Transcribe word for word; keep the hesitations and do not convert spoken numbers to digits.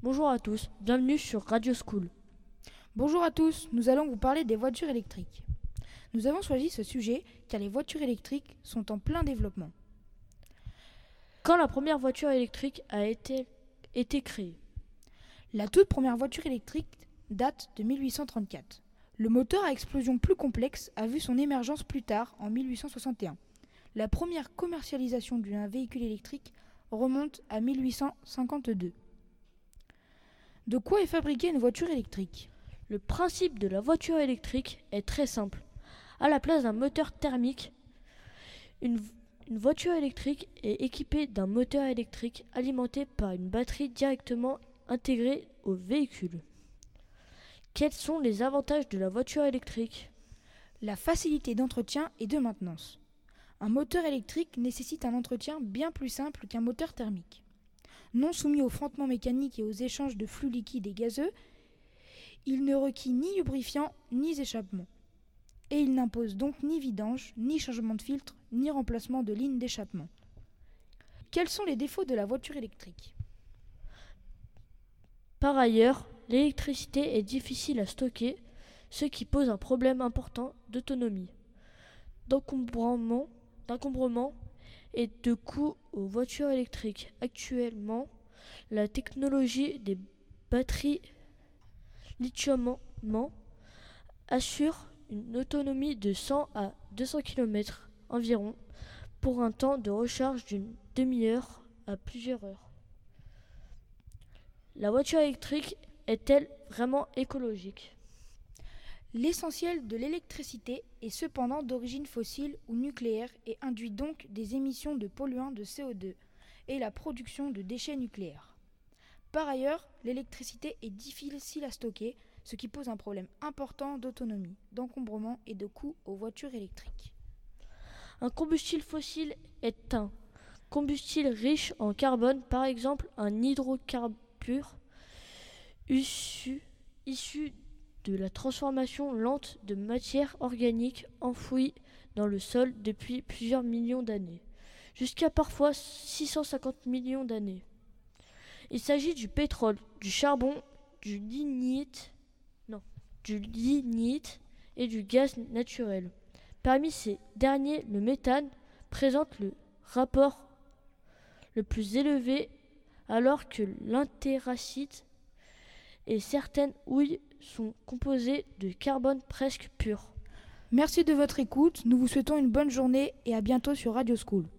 Bonjour à tous, bienvenue sur Radio School. Bonjour à tous, nous allons vous parler des voitures électriques. Nous avons choisi ce sujet car les voitures électriques sont en plein développement. Quand la première voiture électrique a été, été créée? La toute première voiture électrique date de mille huit cent trente-quatre. Le moteur à explosion plus complexe a vu son émergence plus tard, en mille huit cent soixante et un. La première commercialisation d'un véhicule électrique remonte à mille huit cent cinquante-deux. De quoi est fabriquée une voiture électrique? Le principe de la voiture électrique est très simple. À la place d'un moteur thermique, une, une voiture électrique est équipée d'un moteur électrique alimenté par une batterie directement intégrée au véhicule. Quels sont les avantages de la voiture électrique? La facilité d'entretien et de maintenance. Un moteur électrique nécessite un entretien bien plus simple qu'un moteur thermique. Non soumis aux frottements mécaniques et aux échanges de flux liquides et gazeux, il ne requiert ni lubrifiant ni échappement. Et il n'impose donc ni vidange, ni changement de filtre, ni remplacement de ligne d'échappement. Quels sont les défauts de la voiture électrique? Par ailleurs, l'électricité est difficile à stocker, ce qui pose un problème important d'autonomie, d'encombrement, d'encombrement et de coût aux voitures électriques. Actuellement, la technologie des batteries lithium assure une autonomie de cent à deux cents kilomètres environ pour un temps de recharge d'une demi-heure à plusieurs heures. La voiture électrique est-elle vraiment écologique? L'essentiel de l'électricité est cependant d'origine fossile ou nucléaire et induit donc des émissions de polluants de C O deux et la production de déchets nucléaires. Par ailleurs, l'électricité est difficile à stocker, ce qui pose un problème important d'autonomie, d'encombrement et de coût aux voitures électriques. Un combustible fossile est un combustible riche en carbone, par exemple un hydrocarbure issu, issu de la transformation lente de matière organique enfouie dans le sol depuis plusieurs millions d'années, jusqu'à parfois six cent cinquante millions d'années. Il s'agit du pétrole, du charbon, du lignite, non, du lignite et du gaz naturel. Parmi ces derniers, le méthane présente le rapport le plus élevé, alors que l'anthracite et certaines houilles sont composées de carbone presque pur. Merci de votre écoute, nous vous souhaitons une bonne journée et à bientôt sur Radio School.